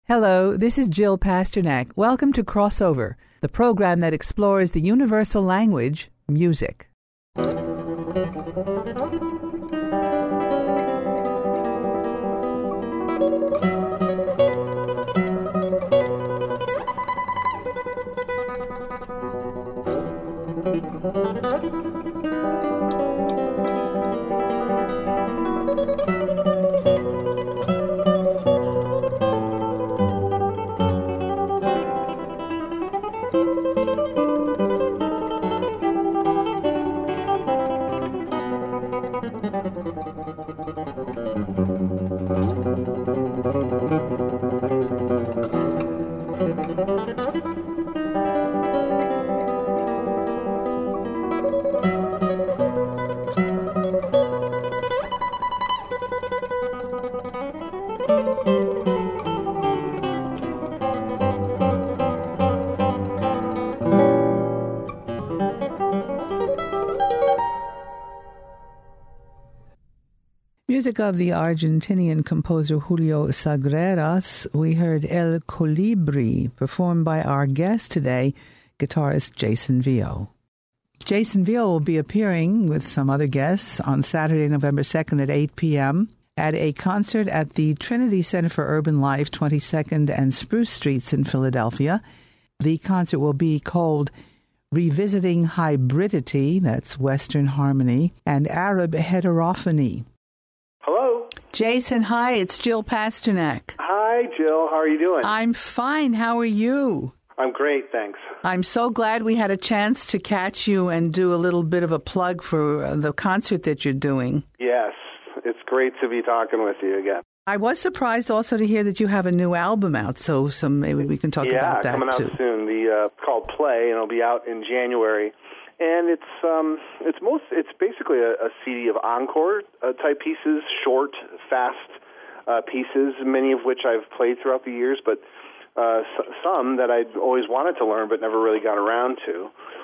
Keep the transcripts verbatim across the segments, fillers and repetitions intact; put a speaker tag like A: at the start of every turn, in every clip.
A: Hello, this is Jill Pasternak. Welcome to Crossover, the program that explores the universal language, music. Music of the Argentinian composer Julio Sagreras. We heard El Colibri, performed by our guest today, guitarist Jason Vio. Jason Vio will be appearing with some other guests on Saturday, November second at eight p.m. at a concert at the Trinity Center for Urban Life, twenty-second and Spruce Streets in Philadelphia. The concert will be called Revisiting Hybridity, that's Western Harmony, and Arab Heterophony.
B: Hello.
A: Jason, hi, it's Jill Pasternak.
B: Hi, Jill. How are you doing?
A: I'm fine. How are you?
B: I'm great, thanks.
A: I'm so glad we had a chance to catch you and do a little bit of a plug for the concert that you're doing.
B: Yes, it's great to be talking with you again.
A: I was surprised also to hear that you have a new album out, so some maybe we can talk
B: yeah,
A: about that too.
B: Yeah, coming out soon. The uh, called Play, and it'll be out in January. And it's um, it's most it's basically a, a C D of encore uh, type pieces, short, fast uh, pieces, many of which I've played throughout the years, but uh, s- some that I'd always wanted to learn but never really got around to.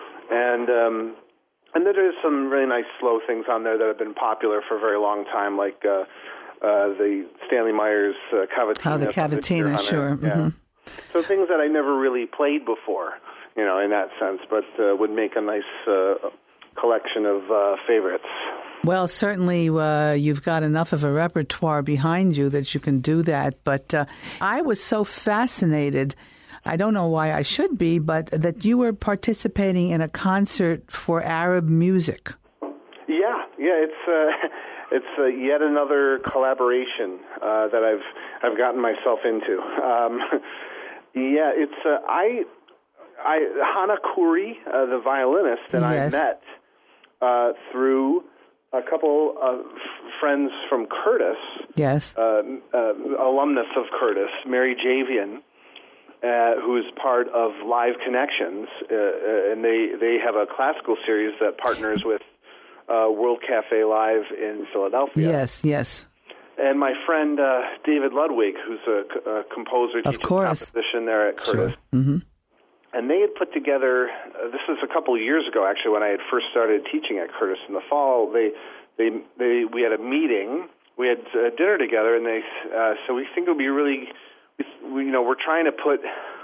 B: And um, and then there's some really nice slow things on there that have been popular for a very long time, like uh, uh, the Stanley Myers uh, Cavatina.
A: Oh, the Cavatina, sure.
B: Yeah.
A: Mm-hmm.
B: So things that I never really played before. You know, in that sense, but uh, would make a nice uh, collection of uh, favorites.
A: Well, certainly uh, you've got enough of a repertoire behind you that you can do that. But uh, I was so fascinated, I don't know why I should be, but that you were participating in a concert for Arab music.
B: Yeah, yeah, it's uh, it's uh, yet another collaboration uh, that I've I've gotten myself into. Um, yeah, it's uh, I. I, Hana Khoury, uh, the violinist, and
A: yes.
B: I met uh, through a couple of friends from Curtis,
A: yes,
B: uh, uh, alumnus of Curtis, Mary Javian, uh, who is part of Live Connections, uh, uh, and they, they have a classical series that partners with uh, World Cafe Live in Philadelphia.
A: Yes, yes.
B: And my friend uh, David Ludwig, who's a, a composer, teaches composition there at Curtis.
A: Sure. Mm-hmm.
B: And they had put together, uh, this was a couple of years ago, actually, when I had first started teaching at Curtis in the fall. They, they, they, we had a meeting, we had uh, dinner together, and they, uh, so we think it would be really, we, you know, we're trying to put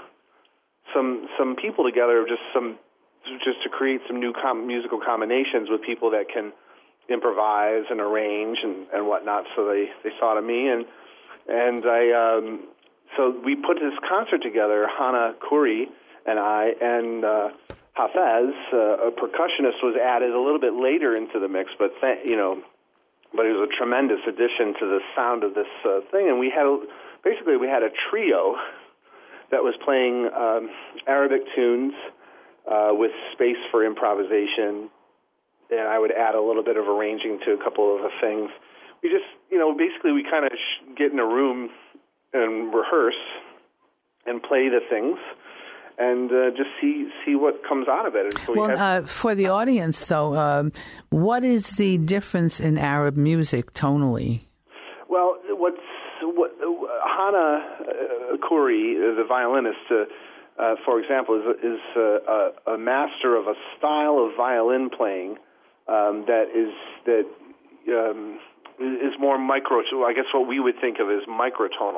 B: some some people together, just some, just to create some new com- musical combinations with people that can improvise and arrange and, and whatnot. So they, they thought of me, and and I, um, so we put this concert together, Hana Khoury and I, and uh, Hafez, uh, a percussionist, was added a little bit later into the mix, but th- you know, but it was a tremendous addition to the sound of this uh, thing. And we had, a, basically, we had a trio that was playing um, Arabic tunes uh, with space for improvisation, and I would add a little bit of arranging to a couple of the things. We just, you know, basically we kind of sh- get in a room and rehearse and play the things, and uh, just see see what comes out of it. So
A: well,
B: we
A: have, uh, for the audience, though, um, what is the difference in Arab music tonally?
B: Well, what's what, Hana uh, Khoury, the violinist, uh, uh, for example, is, is uh, a, a master of a style of violin playing um, that is that um, is more micro. I guess what we would think of as microtonal.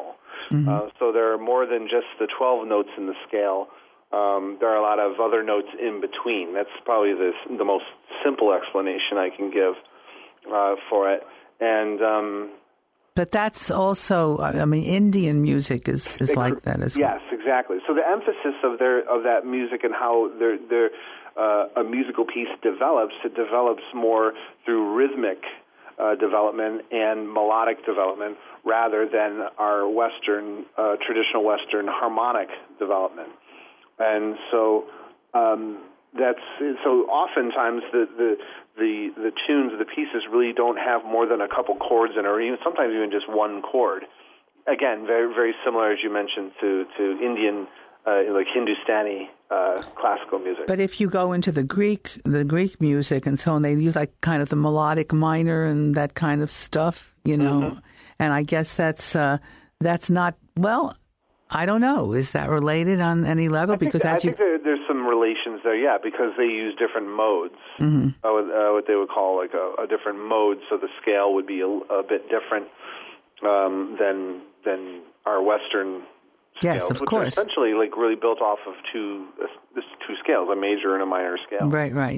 A: Mm-hmm.
B: Uh, so there are more than just the twelve notes in the scale. Um, there are a lot of other notes in between. That's probably the, the most simple explanation I can give uh, for it. And um,
A: but that's also, I mean, Indian music is, is like that as well.
B: Yes, exactly. So the emphasis of their of that music and how their their uh, a musical piece develops, it develops more through rhythmic uh, development and melodic development rather than our Western uh, traditional Western harmonic development. And so um, that's so. Oftentimes, the, the the the tunes, the pieces, really don't have more than a couple chords in, or even sometimes even just one chord. Again, very very similar, as you mentioned, to to Indian, uh, like Hindustani uh, classical music.
A: But if you go into the Greek, the Greek music and so on, they use like kind of the melodic minor and that kind of stuff, you know.
B: Mm-hmm.
A: And I guess that's uh, that's not well. I don't know. Is that related on any level?
B: I think,
A: because
B: I
A: as you
B: think there, there's some relations there, yeah, because they use different modes,
A: mm-hmm.
B: uh, uh, what they would call like a, a different mode, so the scale would be a, a bit different um, than than our Western scales,
A: yes, of
B: which
A: course,
B: are essentially like really built off of two uh, two scales, a major and a minor scale.
A: Right, right.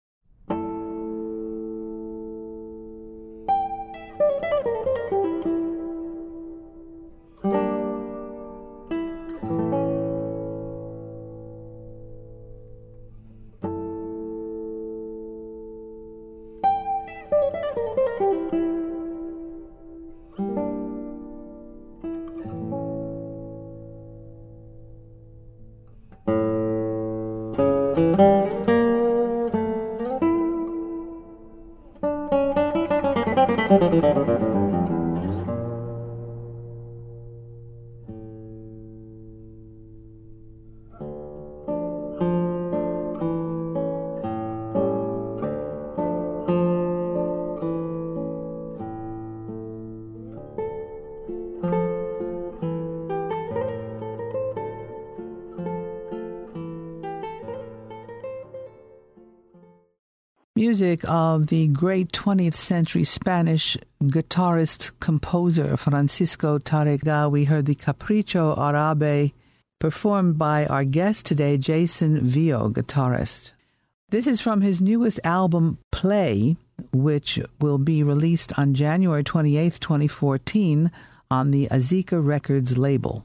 A: Music of the great twentieth century Spanish guitarist composer Francisco Tárrega. We heard the Capricho Árabe performed by our guest today, Jason Vio, guitarist. This is from his newest album, Play, which will be released on January twenty-eighth, twenty fourteen on the Azika Records label.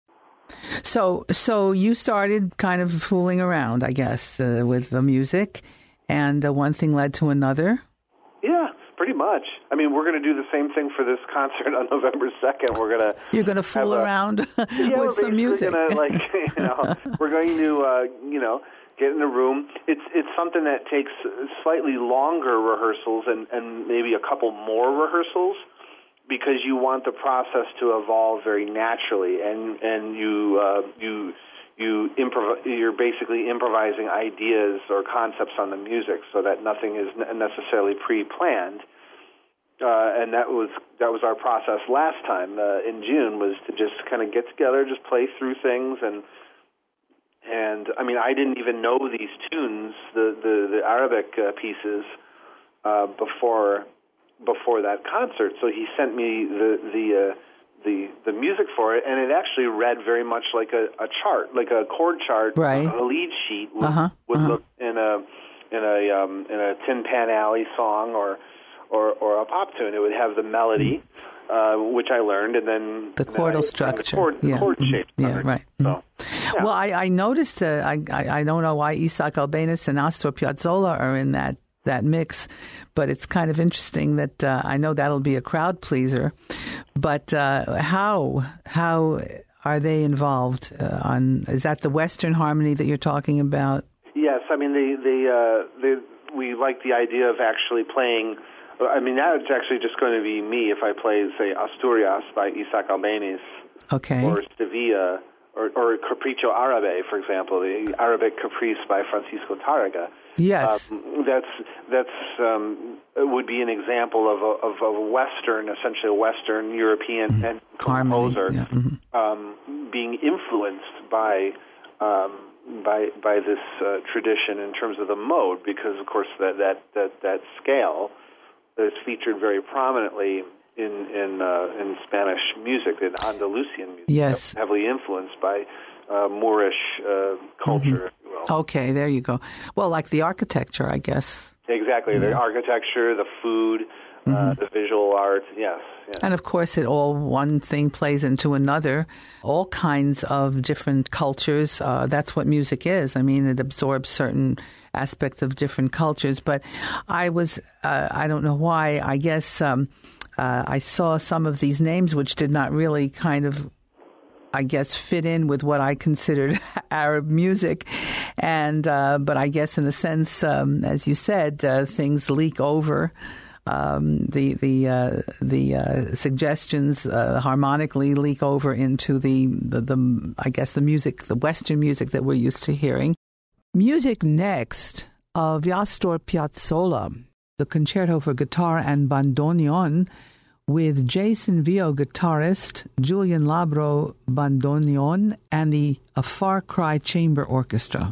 A: So, so you started kind of fooling around, I guess, uh, with the music. And uh, one thing led to another?
B: Yeah, pretty much. I mean, we're going to do the same thing for this concert on November second. We're going to
A: You're going to fool
B: a,
A: around
B: yeah,
A: with some music.
B: Gonna, like, you know, we're going to, uh, you know, get in a room. It's it's something that takes slightly longer rehearsals and, and maybe a couple more rehearsals because you want the process to evolve very naturally, and and you uh, you. You improv- you're basically improvising ideas or concepts on the music, so that nothing is necessarily pre-planned. Uh, and that was that was our process last time uh, in June, was to just kind of get together, just play through things, and and I mean I didn't even know these tunes, the the, the Arabic uh, pieces, uh, before before that concert. So he sent me the the. Uh, the the music for it, and it actually read very much like a, a chart, like a chord chart.
A: Right.
B: A lead sheet would,
A: uh-huh,
B: would
A: uh-huh.
B: look in a in a um, in a Tin Pan Alley song or or, or a pop tune. It would have the melody, uh, which I learned, and then
A: the
B: and
A: chordal
B: then
A: structure,
B: the chord,
A: yeah,
B: the chord
A: mm-hmm.
B: shapes.
A: Yeah, right.
B: So, yeah.
A: Well, I, I noticed. Uh, I, I I don't know why Isaac Albéniz and Astor Piazzolla are in that. that mix, but it's kind of interesting that uh, I know that'll be a crowd pleaser. But uh, how how are they involved uh, on? Is that the Western harmony that you're talking about?
B: Yes, I mean they they uh, they we like the idea of actually playing. I mean now it's actually just going to be me if I play, say, Asturias by Isaac Albéniz,
A: okay,
B: or Sevilla, or, or Capricho Árabe, for example, the Arabic Caprice by Francisco Tárrega.
A: Yes,
B: um, that's that's um, would be an example of a, of a Western, essentially a Western European mm-hmm. and composer
A: yeah. mm-hmm.
B: um, being influenced by um, by by this uh, tradition in terms of the mode, because of course that that that, that scale is featured very prominently in in uh, in Spanish music, in Andalusian music,
A: yes,
B: heavily influenced by uh, Moorish uh, culture.
A: Mm-hmm.
B: If you will.
A: Okay, there you go. Well, like the architecture, I guess.
B: Exactly, yeah. The architecture, the food, mm-hmm. uh, the visual art, yes, yes.
A: And of course, it all, one thing plays into another. All kinds of different cultures. Uh, that's what music is. I mean, it absorbs certain aspects of different cultures. But I was, uh, I don't know why, I guess um, uh, I saw some of these names which did not really kind of, I guess, fit in with what I considered Arab music. And, uh, but I guess in a sense, um, as you said, uh, things leak over. Um, the the uh, the uh, suggestions uh, harmonically leak over into the, the the I guess the music, the Western music that we're used to hearing. Music next of Astor Piazzolla, the Concerto for Guitar and Bandoneon, with Jason Vio guitarist, Julian Labro bandoneon, and the A Far Cry Chamber Orchestra.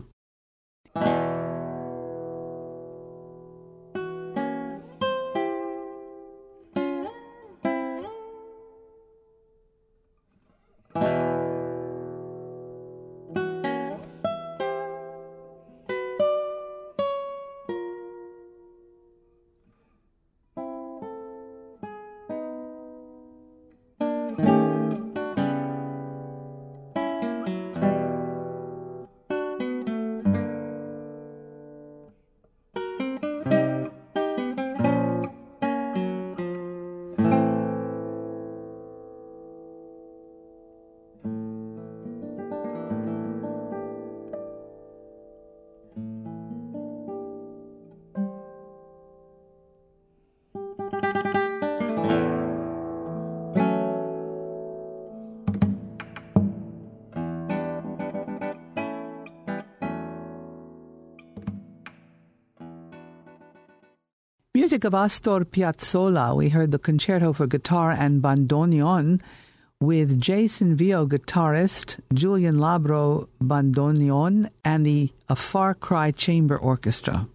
A: Music of Astor Piazzolla, we heard the Concerto for Guitar and Bandoneon with Jason Vio guitarist, Julian Labro bandoneon, and the A Far Cry Chamber Orchestra.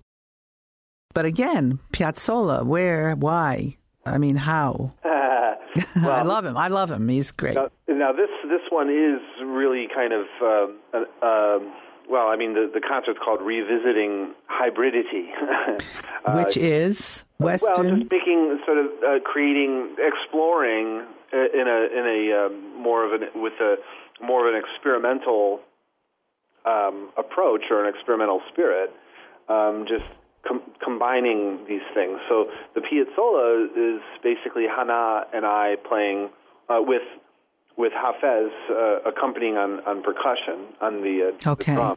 A: But again, Piazzolla, where, why? I mean, how?
B: Uh, well,
A: I love him. I love him. He's great.
B: Now, now this this one is really kind of, uh, uh, well, I mean, the, the concert's called Revisiting Hybridity. uh,
A: Which is Western?
B: Well, just making, sort of uh, creating, exploring in a in a uh, more of an with a more of an experimental um, approach or an experimental spirit, um, just com- combining these things. So the Piazzolla is basically Hana and I playing uh, with with Hafez uh, accompanying on, on percussion on the, uh,
A: okay.
B: the drum.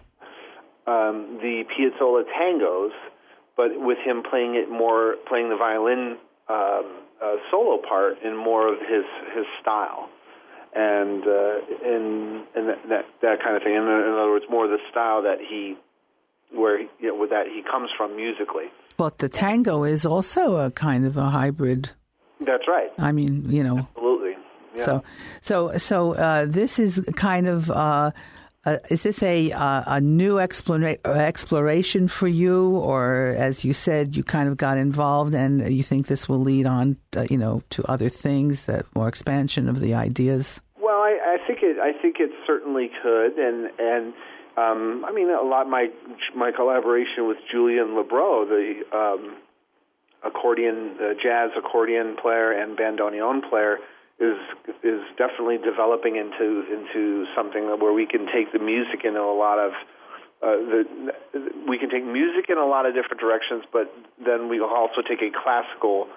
B: Um, the Piazzolla tangos, but with him playing it more, playing the violin um, uh, solo part in more of his his style, and uh, in and that, that that kind of thing. In, in other words, more the style that he, where you know, with that he comes from musically.
A: But the tango is also a kind of a hybrid.
B: That's right.
A: I mean, you know.
B: Absolutely. Yeah.
A: So, so, so uh, this is kind of. Uh, Uh, is this a uh, a new explora- exploration for you, or as you said, you kind of got involved, and you think this will lead on, uh, you know, to other things, that more expansion of the ideas?
B: Well, I, I think it. I think it certainly could, and and um, I mean, a lot. My my collaboration with Julian Labro, the um, accordion, the jazz accordion player and bandoneon player, is is definitely developing into into something where we can take the music in a lot of uh, the we can take music in a lot of different directions, but then we will also take a classical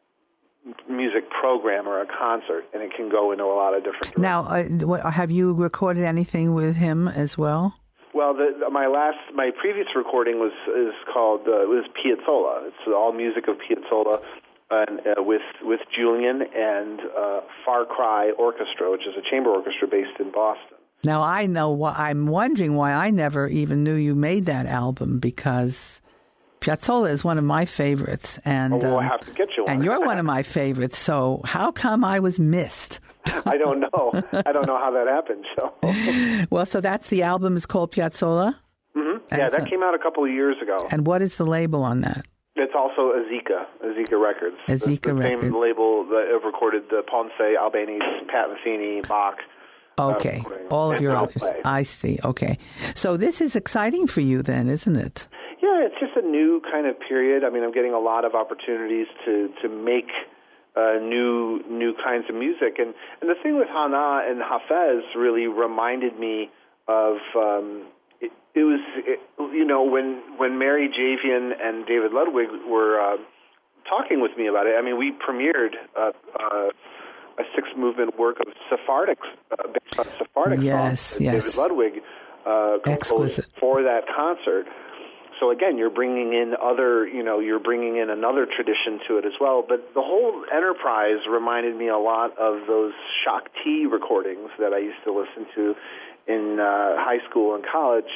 B: music program or a concert, and it can go into a lot of different directions.
A: Now, uh, have you recorded anything with him as well?
B: Well, the, my last, my previous recording was is called uh, was Piazzolla. It's all music of Piazzolla. And uh, with with Julian and uh, Far Cry Orchestra, which is a chamber orchestra based in Boston.
A: Now I know why. I'm wondering why I never even knew you made that album, because Piazzolla is one of my favorites, and
B: oh, well,
A: um,
B: I have to get you one.
A: And you're one of my favorites. So how come I was missed?
B: I don't know. I don't know how that happened. So
A: well, so that's the album is called Piazzolla.
B: Mm-hmm. Yeah, that a, came out a couple of years ago.
A: And what is the label on that?
B: It's also Azika, Azika Records.
A: Azika
B: the, the
A: Records.
B: same label that have recorded the Ponce, Albanese, Pat Metheny, Bach.
A: Okay,
B: uh,
A: all of your
B: Fiddle
A: others.
B: Play.
A: I see. Okay, so this is exciting for you then, isn't it?
B: Yeah, it's just a new kind of period. I mean, I'm getting a lot of opportunities to to make uh, new new kinds of music, and and the thing with Hana and Hafez really reminded me of. Um, it, it was it, you know when when Mary Javian and David Ludwig were uh, talking with me about it. I mean, we premiered uh, uh, a six-movement work of Sephardic, uh, based on Sephardic
A: yes,
B: songs that
A: yes.
B: David Ludwig uh, composed
A: Exquisite.
B: for that concert. So again, you're bringing in other, you know, you're bringing in another tradition to it as well. But the whole enterprise reminded me a lot of those Shakti recordings that I used to listen to in uh, high school and college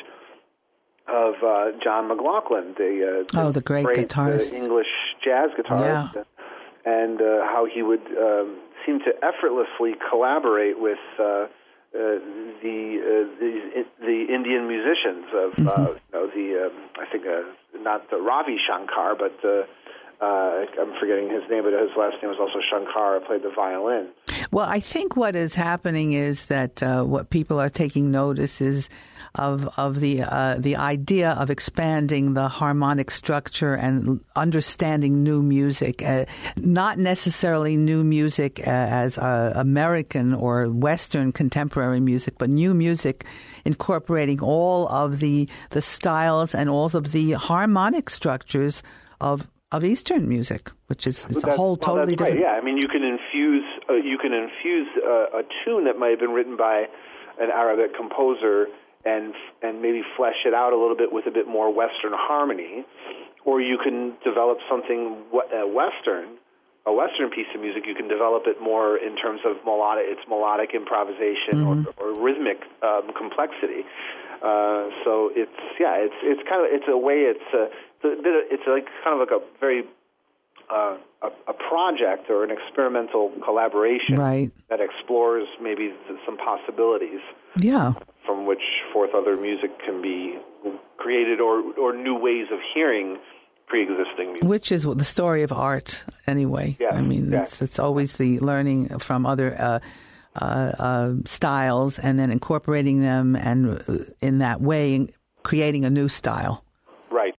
B: of uh, John McLaughlin, the, uh,
A: oh, the great,
B: great
A: guitarist,
B: uh, English jazz guitarist,
A: yeah.
B: and uh, how he would um, seem to effortlessly collaborate with uh, Uh, the, uh, the the Indian musicians of uh,
A: mm-hmm.
B: you know, the um, I think uh, not the Ravi Shankar, but uh, uh, I'm forgetting his name, but his last name was also Shankar. Played the violin.
A: Well, I think what is happening is that uh, what people are taking notice is of of the uh, the idea of expanding the harmonic structure and understanding new music, uh, not necessarily new music uh, as uh, American or Western contemporary music, but new music incorporating all of the the styles and all of the harmonic structures of of Eastern music, which is it's a
B: That's,
A: whole
B: well,
A: totally
B: that's right.
A: different.
B: Yeah, I mean, you can infuse uh, you can infuse uh, a tune that might have been written by an Arabic composer and and maybe flesh it out a little bit with a bit more Western harmony, or you can develop something uh, Western, a Western piece of music. You can develop it more in terms of melodic, its melodic improvisation mm-hmm. or, or rhythmic um, complexity. Uh, so it's yeah, it's it's kind of it's a way it's a it's like kind of like a very uh, a, a project or an experimental collaboration
A: right.
B: that explores maybe some possibilities.
A: Yeah.
B: From which forth other music can be created, or or new ways of hearing pre-existing music.
A: Which is the story of art, anyway.
B: Yes,
A: I mean,
B: yes.
A: it's, it's always the learning from other uh, uh, uh, styles and then incorporating them, and in that way, creating a new style.
B: Right.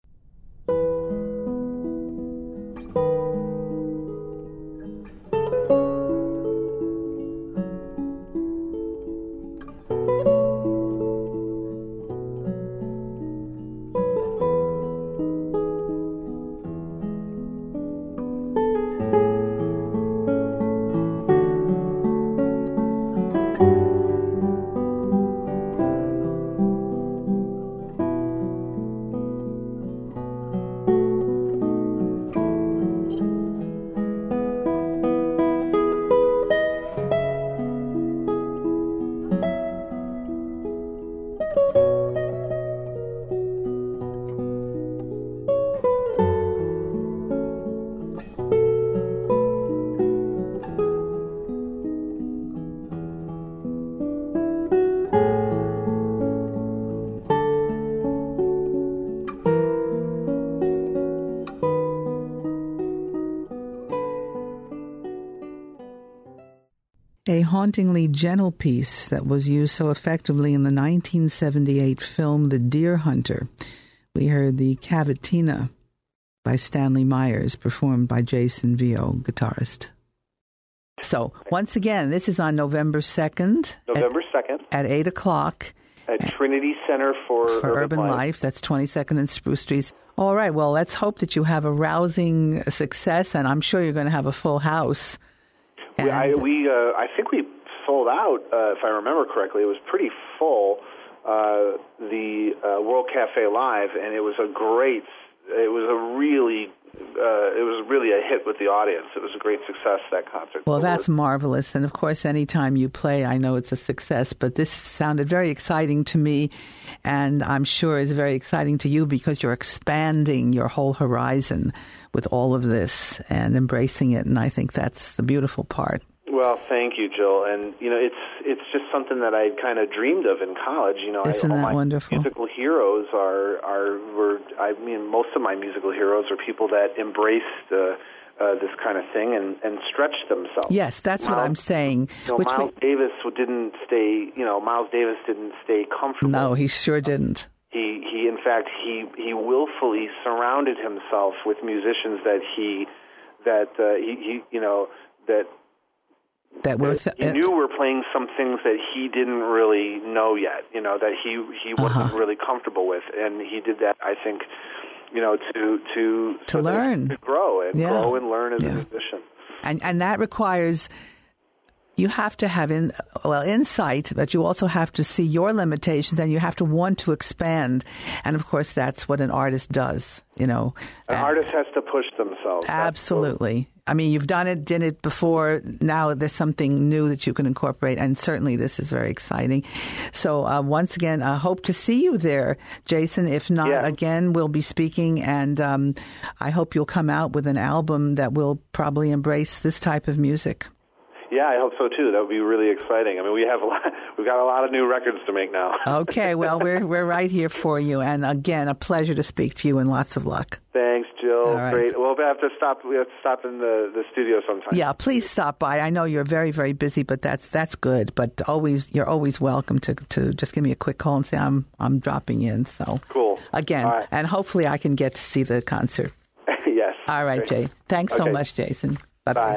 A: A hauntingly gentle piece that was used so effectively in the nineteen seventy-eight film The Deer Hunter. We heard the Cavatina by Stanley Myers, performed by Jason Vio, guitarist. So, once again, this is on November second.
B: November second.
A: At eight o'clock.
B: At Trinity Center for,
A: for Urban, Urban Life. Life. That's twenty-second and Spruce Streets. All right, well, let's hope that you have a rousing success, and I'm sure you're going to have a full house.
B: We, I, we uh, I think we sold out, uh, if I remember correctly. It was pretty full, uh, the uh, World Cafe Live, and it was a great, it was a really, uh, it was really a hit with the audience. It was a great success, that concert.
A: Well, that's marvelous. And, of course, anytime you play, I know it's a success. But this sounded very exciting to me, and I'm sure is very exciting to you because you're expanding your whole horizon with all of this and embracing it, and I think that's the beautiful part.
B: Well, thank you, Jill. And you know, it's it's just something that I kind of dreamed of in college. You know,
A: Isn't
B: I, all
A: that
B: my
A: wonderful?
B: musical heroes are are were. I mean, most of my musical heroes are people that embraced uh, uh, this kind of thing and, and stretched themselves.
A: Yes, that's
B: Miles,
A: what I'm saying.
B: You know,
A: Which
B: Miles
A: we,
B: Davis didn't stay. You know, Miles Davis didn't stay comfortable.
A: no, he sure didn't.
B: He he. In fact, he he willfully surrounded himself with musicians that he that uh, he, he you know that.
A: That we're,
B: he knew were playing some things that he didn't really know yet, you know, that he he wasn't
A: uh-huh.
B: really comfortable with, and he did that, I think, you know, to to
A: to so learn,
B: to grow and
A: yeah.
B: grow and learn as
A: yeah.
B: a musician.
A: And and that requires. You have to have in well insight, but you also have to see your limitations, and you have to want to expand. And of course, that's what an artist does. You know,
B: an
A: and
B: artist has to push themselves.
A: Absolutely. I mean, you've done it, did it before. Now there's something new that you can incorporate, and certainly this is very exciting. So uh, once again, I hope to see you there, Jason. If not,
B: yeah.
A: again, we'll be speaking, and um, I hope you'll come out with an album that will probably embrace this type of music.
B: Yeah, I hope so too. That would be really exciting. I mean, we have a lot, we've got a lot of new records to make now.
A: Okay, well, we're we're right here for you, and again, a pleasure to speak to you, and lots of luck.
B: Thanks, Jill.
A: All right.
B: Great. Well, we have to stop. We have to stop in the, the studio sometime.
A: Yeah, please stop by. I know you're very very busy, but that's that's good. But always, you're always welcome to to just give me a quick call and say I'm I'm dropping in. So
B: cool.
A: Again,
B: right.
A: And hopefully I can get to see the concert.
B: Yes.
A: All right,
B: Great.
A: Jay. Thanks
B: okay.
A: so much, Jason. Bye-bye.
B: Bye.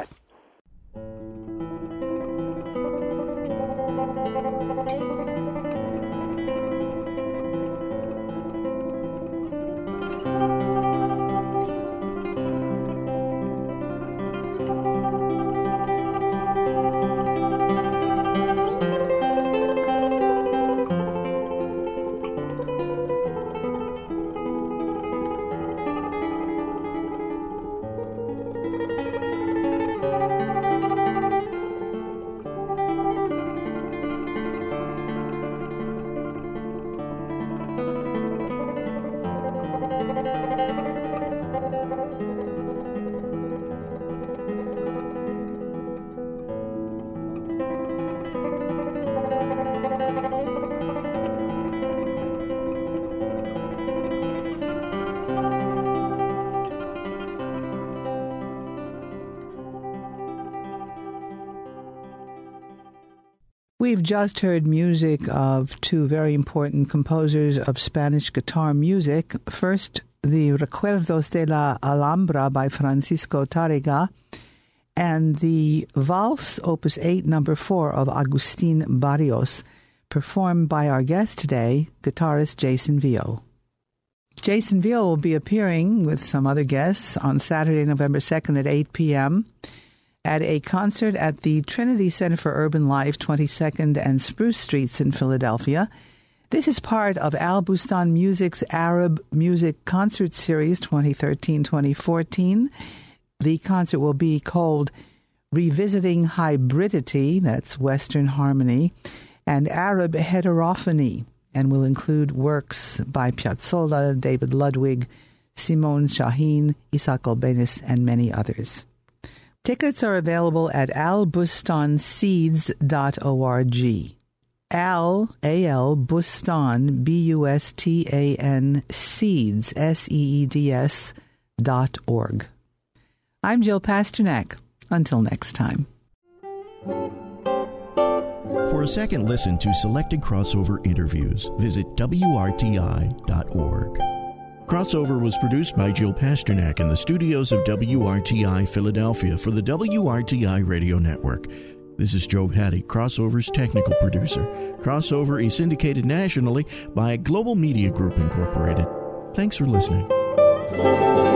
A: We've just heard music of two very important composers of Spanish guitar music. First, the Recuerdos de la Alhambra by Francisco Tárrega, and the Valse Opus eight, number four of Agustín Barrios, performed by our guest today, guitarist Jason Vio. Jason Vio will be appearing with some other guests on Saturday, November second at eight p.m., at a concert at the Trinity Center for Urban Life, twenty-second and Spruce Streets in Philadelphia. This is part of Al Bustan Music's Arab Music Concert Series twenty thirteen twenty fourteen. The concert will be called Revisiting Hybridity, that's Western Harmony, and Arab Heterophony, and will include works by Piazzolla, David Ludwig, Simone Shaheen, Isaac Albéniz, and many others. Tickets are available at al bustan seeds dot org. Al, A L, Bustan, B U S T A N, Seeds, S E E D S, dot org. I'm Jill Pasternak. Until next time.
C: For a second listen to selected crossover interviews, visit W R T I dot org. Crossover was produced by Jill Pasternak in the studios of W R T I Philadelphia for the W R T I Radio Network. This is Joe Hattie, Crossover's technical producer. Crossover is syndicated nationally by Global Media Group Incorporated. Thanks for listening.